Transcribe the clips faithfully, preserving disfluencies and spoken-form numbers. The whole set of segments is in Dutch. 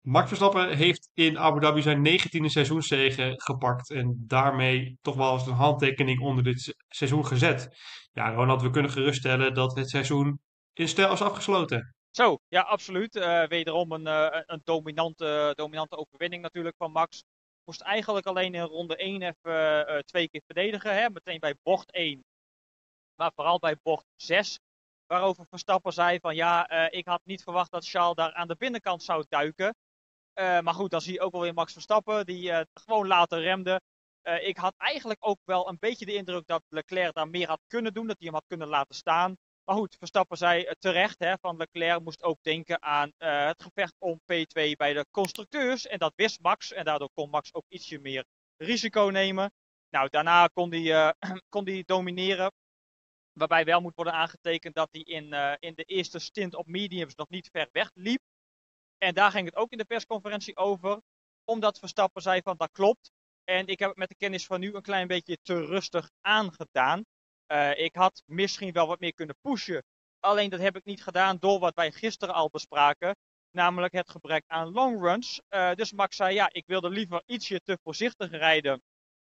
Max Verstappen heeft in Abu Dhabi zijn negentiende seizoenszege gepakt. En daarmee toch wel eens een handtekening onder dit se- seizoen gezet. Ja, Ronald, we kunnen geruststellen dat het seizoen in stijl is afgesloten. Zo, ja, absoluut. Eh, wederom een, eh, een dominante, dominante overwinning natuurlijk van Max. Moest eigenlijk alleen in ronde één even eh, twee keer verdedigen. Hè? Meteen bij bocht één, maar vooral bij bocht zes. Waarover Verstappen zei van ja, eh, ik had niet verwacht dat Charles daar aan de binnenkant zou duiken. Eh, maar goed, dan zie je ook wel weer Max Verstappen die eh, gewoon later remde. Eh, ik had eigenlijk ook wel een beetje de indruk dat Leclerc daar meer had kunnen doen, dat hij hem had kunnen laten staan. Maar goed, Verstappen zei eh, terecht, hè, van Leclerc moest ook denken aan eh, het gevecht om P twee bij de constructeurs. En dat wist Max en daardoor kon Max ook ietsje meer risico nemen. Nou, daarna kon hij, eh, kon hij domineren. Waarbij wel moet worden aangetekend dat hij in, eh, in de eerste stint op mediums nog niet ver weg liep. En daar ging het ook in de persconferentie over. Omdat Verstappen zei van dat klopt. En ik heb het met de kennis van nu een klein beetje te rustig aangedaan. Uh, ik had misschien wel wat meer kunnen pushen. Alleen dat heb ik niet gedaan door wat wij gisteren al bespraken. Namelijk het gebrek aan longruns. Uh, dus Max zei ja, ik wilde liever ietsje te voorzichtig rijden.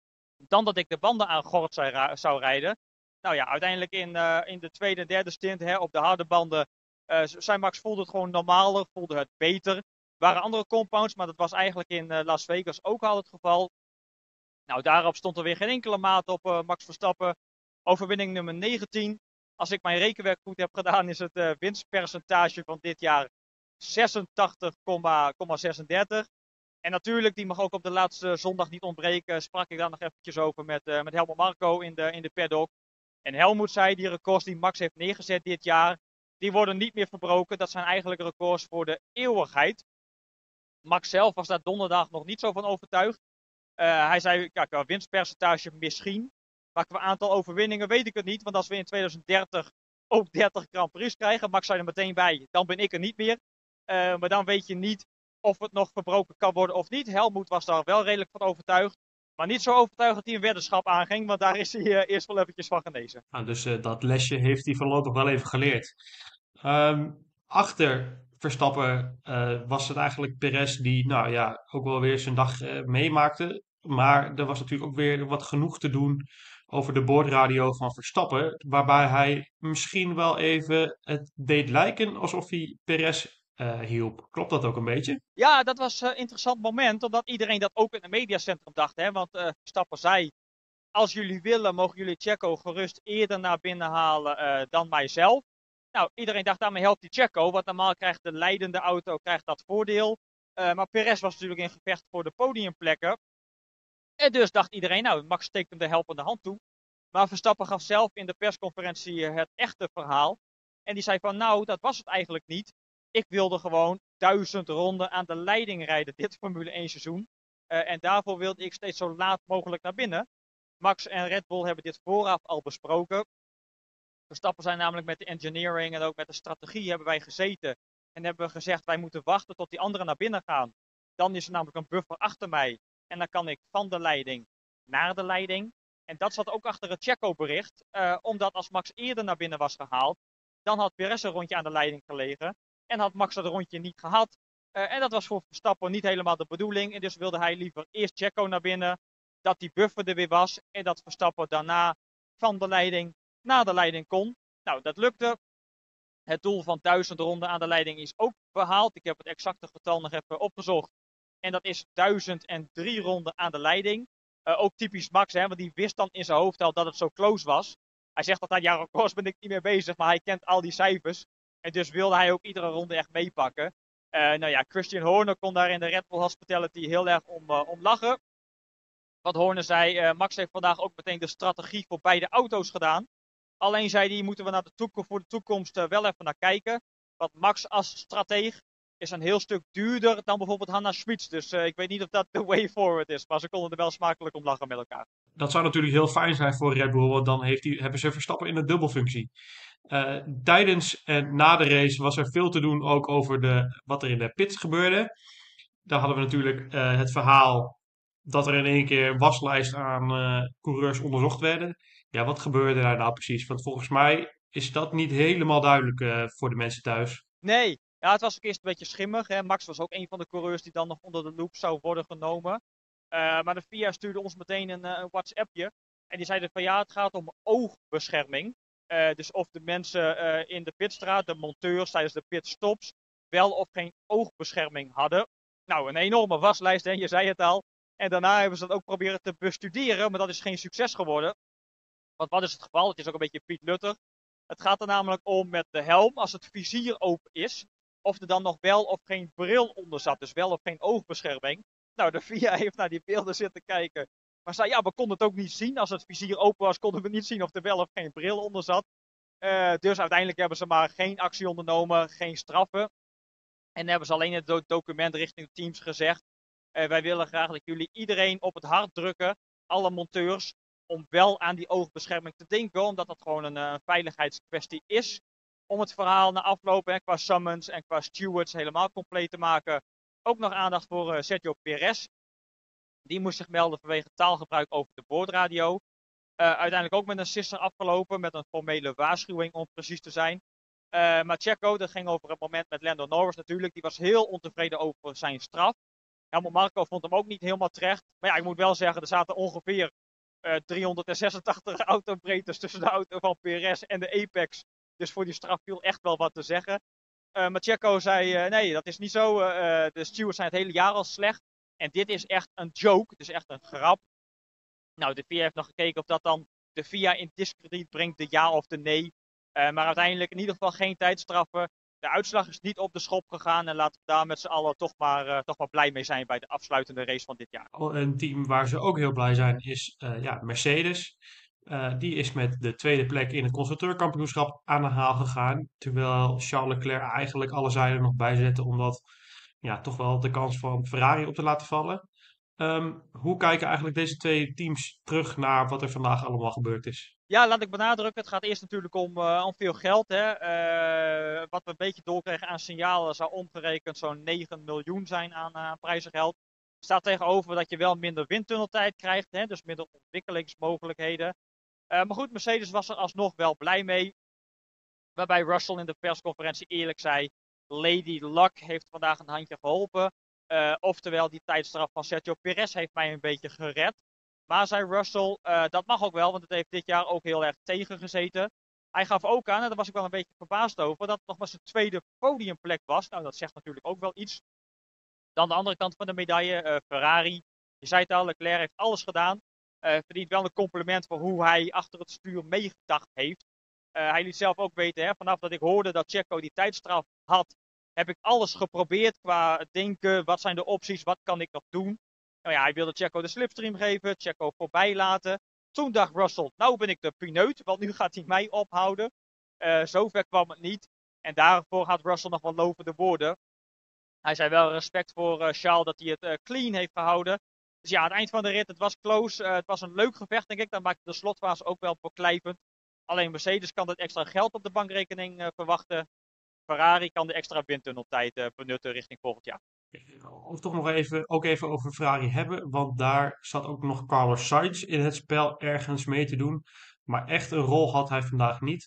Dan dat ik de banden aan gort zou rijden. Nou ja, uiteindelijk in, uh, in de tweede en derde stint hè, op de harde banden. Uh, zijn Max voelde het gewoon normaler, voelde het beter. Er waren andere compounds, maar dat was eigenlijk in uh, Las Vegas ook al het geval. Nou, daarop stond er weer geen enkele maat op uh, Max Verstappen. Overwinning nummer negentien. Als ik mijn rekenwerk goed heb gedaan, is het uh, winstpercentage van dit jaar zesentachtig komma zesendertig. En natuurlijk, die mag ook op de laatste zondag niet ontbreken. Sprak ik daar nog eventjes over met, uh, met Helmut Marko in de, in de paddock. En Helmut zei, die records die Max heeft neergezet dit jaar, die worden niet meer verbroken. Dat zijn eigenlijk records voor de eeuwigheid. Max zelf was daar donderdag nog niet zo van overtuigd. Uh, hij zei, kijk, qua winstpercentage misschien. Maar qua aantal overwinningen weet ik het niet. Want als we in tweeduizend dertig ook dertig Grand Prix krijgen, Max zei er meteen bij, dan ben ik er niet meer. Uh, maar dan weet je niet of het nog verbroken kan worden of niet. Helmut was daar wel redelijk van overtuigd. Maar niet zo overtuigd dat hij een weddenschap aanging, want daar is hij uh, eerst wel eventjes van genezen. Nou, dus uh, dat lesje heeft hij voorlopig wel even geleerd. Um, achter Verstappen uh, was het eigenlijk Perez die, nou ja, ook wel weer zijn dag uh, meemaakte. Maar er was natuurlijk ook weer wat genoeg te doen over de boordradio van Verstappen. Waarbij hij misschien wel even het deed lijken alsof hij Perez uh, hielp. Klopt dat ook een beetje? Ja, dat was een interessant moment, omdat iedereen dat ook in het mediacentrum dacht. Hè? Want uh, Verstappen zei, als jullie willen, mogen jullie Checo gerust eerder naar binnen halen uh, dan mijzelf. Nou, iedereen dacht daarmee helpt die Checo, want normaal krijgt de leidende auto krijgt dat voordeel. Uh, maar Perez was natuurlijk in gevecht voor de podiumplekken. En dus dacht iedereen, nou, Max steekt hem de helpende hand toe. Maar Verstappen gaf zelf in de persconferentie het echte verhaal. En die zei van, nou, dat was het eigenlijk niet. Ik wilde gewoon duizend ronden aan de leiding rijden dit Formule één seizoen. Uh, en daarvoor wilde ik steeds zo laat mogelijk naar binnen. Max en Red Bull hebben dit vooraf al besproken. Verstappen zijn namelijk met de engineering en ook met de strategie hebben wij gezeten. En hebben we gezegd, wij moeten wachten tot die anderen naar binnen gaan. Dan is er namelijk een buffer achter mij. En dan kan ik van de leiding naar de leiding. En dat zat ook achter het Checo-bericht. Uh, omdat als Max eerder naar binnen was gehaald, dan had Perez een rondje aan de leiding gelegen. En had Max dat rondje niet gehad. Uh, en dat was voor Verstappen niet helemaal de bedoeling. En dus wilde hij liever eerst Checo naar binnen. Dat die buffer er weer was. En dat Verstappen daarna van de leiding naar de leiding kon. Nou, dat lukte. Het doel van duizend ronden aan de leiding is ook behaald. Ik heb het exacte getal nog even opgezocht. En dat is duizend drie ronden aan de leiding. Uh, ook typisch Max, hè, want die wist dan in zijn hoofd al dat het zo close was. Hij zegt altijd, ja, records ben ik niet meer bezig, maar hij kent al die cijfers. En dus wilde hij ook iedere ronde echt meepakken. Uh, nou ja, Christian Horner kon daar in de Red Bull Hospitality heel erg om, uh, om lachen. Wat Horner zei, uh, Max heeft vandaag ook meteen de strategie voor beide auto's gedaan. Alleen zei hij, moeten we naar de toekomst, voor de toekomst uh, wel even naar kijken. Want Max als strateeg is een heel stuk duurder dan bijvoorbeeld Hanna Schmitz. Dus uh, ik weet niet of dat de way forward is. Maar ze konden er wel smakelijk om lachen met elkaar. Dat zou natuurlijk heel fijn zijn voor Red Bull, want dan heeft die, hebben ze Verstappen in een dubbelfunctie. Uh, tijdens en na de race was er veel te doen ook over de, wat er in de pits gebeurde. Daar hadden we natuurlijk uh, het verhaal dat er in één keer een waslijst aan uh, coureurs onderzocht werden. Ja, wat gebeurde daar nou precies? Want volgens mij is dat niet helemaal duidelijk uh, voor de mensen thuis. Nee, Ja, het was ook eerst een beetje schimmig. Hè. Max was ook een van de coureurs die dan nog onder de loep zou worden genomen. Uh, maar de F I A stuurde ons meteen een, uh, een WhatsAppje. En die zeiden van ja, het gaat om oogbescherming. Uh, dus of de mensen uh, in de pitstraat, de monteurs tijdens de pitstops, wel of geen oogbescherming hadden. Nou, een enorme waslijst, hè, je zei het al. En daarna hebben ze dat ook proberen te bestuderen, maar dat is geen succes geworden. Want wat is het geval? Het is ook een beetje Piet Lutter. Het gaat er namelijk om met de helm, als het vizier open is, of er dan nog wel of geen bril onder zat. Dus wel of geen oogbescherming. Nou, de F I A heeft naar die beelden zitten kijken. Maar zei, ja, we konden het ook niet zien. Als het vizier open was, konden we niet zien of er wel of geen bril onder zat. Uh, dus uiteindelijk hebben ze maar geen actie ondernomen, geen straffen. En hebben ze alleen in het do document richting de teams gezegd. Uh, wij willen graag dat jullie iedereen op het hart drukken, alle monteurs, om wel aan die oogbescherming te denken. Omdat dat gewoon een uh, veiligheidskwestie is. Om het verhaal na afloop hè, qua summons en qua stewards helemaal compleet te maken. Ook nog aandacht voor uh, Sergio Perez. Die moest zich melden vanwege taalgebruik over de boordradio. Uh, uiteindelijk ook met een sisser afgelopen, met een formele waarschuwing om precies te zijn. Uh, maar Checo, dat ging over het moment met Lando Norris natuurlijk, die was heel ontevreden over zijn straf. Helmut Marko vond hem ook niet helemaal terecht. Maar ja, ik moet wel zeggen, er zaten ongeveer uh, driehonderdzesentachtig autobreedtes tussen de auto van Perez en de Apex. Dus voor die straf viel echt wel wat te zeggen. Uh, maar Checo zei, uh, nee, dat is niet zo. Uh, de stewards zijn het hele jaar al slecht. En dit is echt een joke, het is echt een grap. Nou, de F I A heeft nog gekeken of dat dan de F I A in discrediet brengt, de ja of de nee. Uh, maar uiteindelijk in ieder geval geen tijdstraffen. De uitslag is niet op de schop gegaan. En laten we daar met z'n allen toch maar, uh, toch maar blij mee zijn bij de afsluitende race van dit jaar. Een team waar ze ook heel blij zijn is uh, ja, Mercedes. Uh, die is met de tweede plek in het constructeurkampioenschap aan de haal gegaan. Terwijl Charles Leclerc eigenlijk alle zijden nog bijzette om dat ja, toch wel de kans van Ferrari op te laten vallen. Um, hoe kijken eigenlijk deze twee teams terug naar wat er vandaag allemaal gebeurd is? Ja, laat ik benadrukken. Het gaat eerst natuurlijk om, uh, om veel geld. Hè. Uh, wat we een beetje doorkregen aan signalen zou omgerekend zo'n negen miljoen zijn aan uh, prijzengeld. Staat tegenover dat je wel minder windtunneltijd krijgt, hè, dus minder ontwikkelingsmogelijkheden. Uh, maar goed, Mercedes was er alsnog wel blij mee. Waarbij Russell in de persconferentie eerlijk zei, Lady Luck heeft vandaag een handje geholpen. Uh, oftewel, die tijdstraf van Sergio Perez heeft mij een beetje gered. Maar zei Russell, uh, dat mag ook wel, want het heeft dit jaar ook heel erg tegengezeten. Hij gaf ook aan, en daar was ik wel een beetje verbaasd over, dat het nog maar zijn tweede podiumplek was. Nou, dat zegt natuurlijk ook wel iets. Dan de andere kant van de medaille, uh, Ferrari. Je zei het al, Leclerc heeft alles gedaan. Uh, verdient wel een compliment voor hoe hij achter het stuur meegedacht heeft. Uh, hij liet zelf ook weten, hè, vanaf dat ik hoorde dat Checo die tijdstraf had, heb ik alles geprobeerd qua denken, wat zijn de opties, wat kan ik nog doen. Nou ja, hij wilde Checo de slipstream geven, Checo voorbij laten. Toen dacht Russell, nou ben ik de pineut, want nu gaat hij mij ophouden. Uh, zover kwam het niet. En daarvoor had Russell nog wel lovende woorden. Hij zei wel respect voor uh, Charles dat hij het uh, clean heeft gehouden. Dus ja, aan het eind van de rit, het was close. Uh, het was een leuk gevecht, denk ik. Dan maakte de slotfase ook wel beklijvend. Alleen Mercedes kan het extra geld op de bankrekening uh, verwachten. Ferrari kan de extra windtunneltijd uh, benutten richting volgend jaar. Of toch nog even, ook even over Ferrari hebben, want daar zat ook nog Carlos Sainz in het spel ergens mee te doen. Maar echt een rol had hij vandaag niet.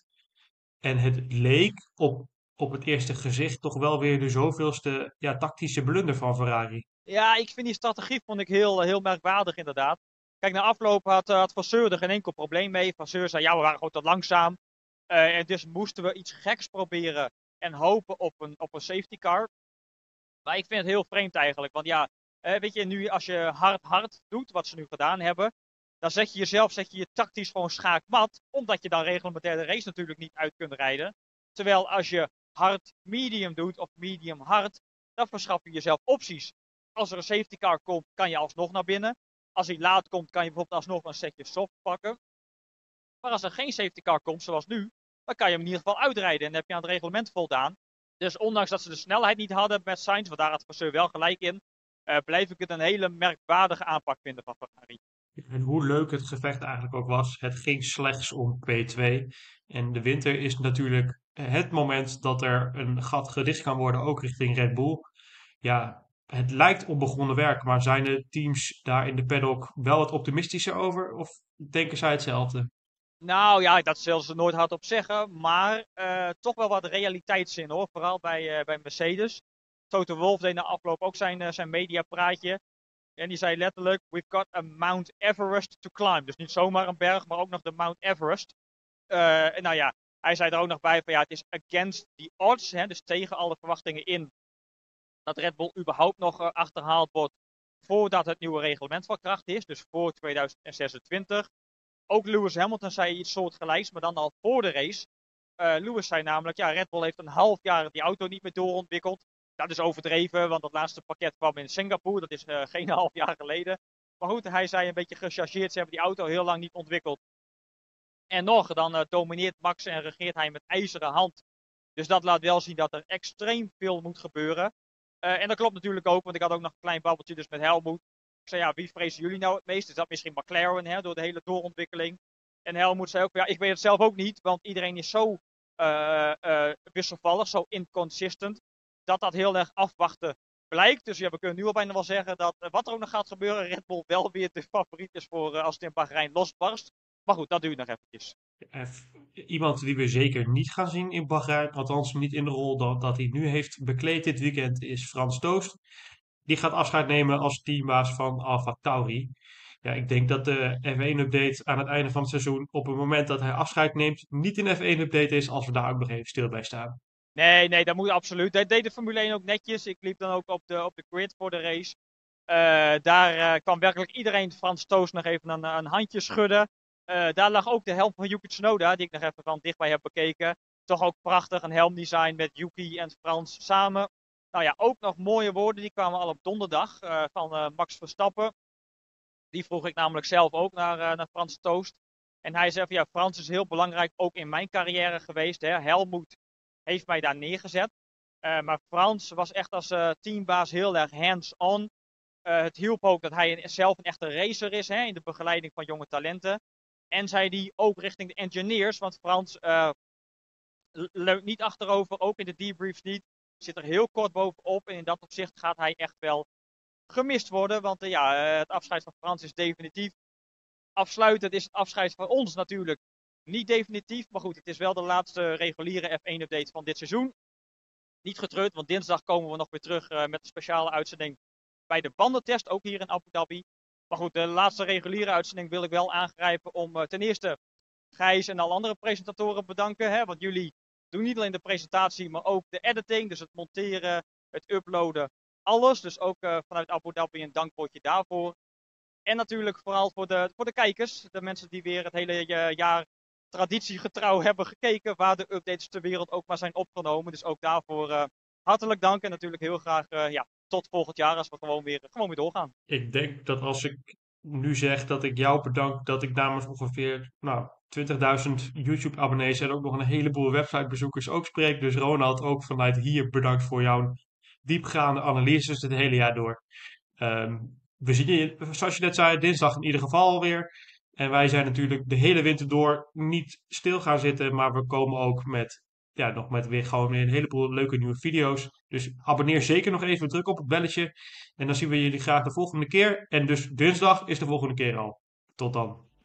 En het leek op, op het eerste gezicht toch wel weer de zoveelste ja, tactische blunder van Ferrari. Ja, ik vind die strategie vond ik heel, heel merkwaardig inderdaad. Kijk, na afloop had, had Vasseur er geen enkel probleem mee. Vasseur zei, ja, we waren gewoon te langzaam. Uh, en dus moesten we iets geks proberen en hopen op een, op een safety car. Maar ik vind het heel vreemd eigenlijk. Want ja, uh, weet je, nu als je hard hard doet, wat ze nu gedaan hebben, dan zet je jezelf, zet je je tactisch gewoon schaakmat. Omdat je dan reglementair de race natuurlijk niet uit kunt rijden. Terwijl als je hard medium doet of medium hard, dan verschaf je jezelf opties. Als er een safety car komt, kan je alsnog naar binnen. Als hij laat komt, kan je bijvoorbeeld alsnog een setje soft pakken. Maar als er geen safety car komt, zoals nu, dan kan je hem in ieder geval uitrijden. En dan heb je aan het reglement voldaan. Dus ondanks dat ze de snelheid niet hadden met Sainz, want daar had Vasseur wel gelijk in, uh, blijf ik het een hele merkwaardige aanpak vinden van Ferrari. En hoe leuk het gevecht eigenlijk ook was, het ging slechts om P twee. En de winter is natuurlijk het moment dat er een gat gedicht kan worden, ook richting Red Bull. Ja, het lijkt onbegonnen werk, maar zijn de teams daar in de paddock wel wat optimistischer over? Of denken zij hetzelfde? Nou ja, dat zullen ze nooit hardop zeggen, maar eh, toch wel wat realiteitszin hoor. Vooral bij, eh, bij Mercedes. Toto Wolff deed na afloop ook zijn, eh, zijn mediapraatje. En die zei letterlijk: We've got a Mount Everest to climb. Dus niet zomaar een berg, maar ook nog de Mount Everest. Eh, en nou ja, hij zei er ook nog bij van ja, het is against the odds. Hè, dus tegen alle verwachtingen in dat Red Bull überhaupt nog uh, achterhaald wordt voordat het nieuwe reglement van kracht is. Dus voor tweeduizend zesentwintig. Ook Lewis Hamilton zei iets soortgelijks, maar dan al voor de race. Uh, Lewis zei namelijk, ja, Red Bull heeft een half jaar die auto niet meer doorontwikkeld. Dat is overdreven, want dat laatste pakket kwam in Singapore. Dat is uh, geen half jaar geleden. Maar goed, hij zei een beetje gechargeerd, ze hebben die auto heel lang niet ontwikkeld. En nog, dan uh, domineert Max en regeert hij met ijzeren hand. Dus dat laat wel zien dat er extreem veel moet gebeuren. Uh, en dat klopt natuurlijk ook, want ik had ook nog een klein babbeltje dus met Helmut. Ik zei, ja, wie vrezen jullie nou het meest? Is dat misschien McLaren, hè, door de hele doorontwikkeling? En Helmut zei ook, ja, ik weet het zelf ook niet, want iedereen is zo uh, uh, wisselvallig, zo inconsistent, dat dat heel erg afwachten blijkt. Dus ja, we kunnen nu al bijna wel zeggen dat uh, wat er ook nog gaat gebeuren, Red Bull wel weer de favoriet is voor uh, als het in Bahrein losbarst. Maar goed, dat duurt nog eventjes. Eh, Iemand die we zeker niet gaan zien in Bahrein, althans niet in de rol dat, dat hij nu heeft bekleed dit weekend, is Frans Toost. Die gaat afscheid nemen als teambaas van Alfa Tauri. Ja, ik denk dat de F één-update aan het einde van het seizoen, op het moment dat hij afscheid neemt, niet een F één-update is als we daar ook nog even stil bij staan. Nee, nee, dat moet absoluut. Dat deed de Formule één ook netjes. Ik liep dan ook op de, op de grid voor de race. Uh, daar uh, kwam werkelijk iedereen Frans Toos nog even een, een handje schudden. Uh, daar lag ook de helm van Yuki Tsunoda, die ik nog even van dichtbij heb bekeken. Toch ook prachtig, een helmdesign met Yuki en Frans samen. Nou ja, ook nog mooie woorden, die kwamen al op donderdag uh, van uh, Max Verstappen. Die vroeg ik namelijk zelf ook naar, uh, naar Frans Toost. En hij zei van ja, Frans is heel belangrijk ook in mijn carrière geweest. Hè. Helmut heeft mij daar neergezet. Uh, maar Frans was echt als uh, teambaas heel erg hands-on. Uh, het hielp ook dat hij een, zelf een echte racer is hè, in de begeleiding van jonge talenten. En zei die ook richting de engineers, want Frans uh, leunt niet achterover, ook in de debriefs niet. Zit er heel kort bovenop en in dat opzicht gaat hij echt wel gemist worden. Want uh, ja, uh, het afscheid van Frans is definitief. Afsluitend is het afscheid van ons natuurlijk niet definitief. Maar goed, het is wel de laatste reguliere F één-update van dit seizoen. Niet getreurd, want dinsdag komen we nog weer terug uh, met een speciale uitzending bij de bandentest, ook hier in Abu Dhabi. Maar goed, de laatste reguliere uitzending wil ik wel aangrijpen om uh, ten eerste Gijs en alle andere presentatoren bedanken. Hè, want jullie doen niet alleen de presentatie, maar ook de editing. Dus het monteren, het uploaden, alles. Dus ook uh, vanuit Abu Dhabi een dankwoordje daarvoor. En natuurlijk vooral voor de, voor de kijkers. De mensen die weer het hele uh, jaar traditiegetrouw hebben gekeken. Waar de updates ter wereld ook maar zijn opgenomen. Dus ook daarvoor uh, hartelijk dank. En natuurlijk heel graag uh, ja, tot volgend jaar als we gewoon weer, gewoon weer doorgaan. Ik denk dat als ik nu zeg dat ik jou bedank, dat ik namens ongeveer nou, twintigduizend YouTube-abonnees en ook nog een heleboel websitebezoekers ook spreek. Dus Ronald, ook vanuit hier bedankt voor jouw diepgaande analyses het hele jaar door. Um, we zien je, zoals je net zei, dinsdag in ieder geval alweer. En wij zijn natuurlijk de hele winter door niet stil gaan zitten, maar we komen ook met, ja, nog met weer gewoon weer een heleboel leuke nieuwe video's. Dus abonneer zeker nog even, druk op het belletje. En dan zien we jullie graag de volgende keer. En dus dinsdag is de volgende keer al. Tot dan.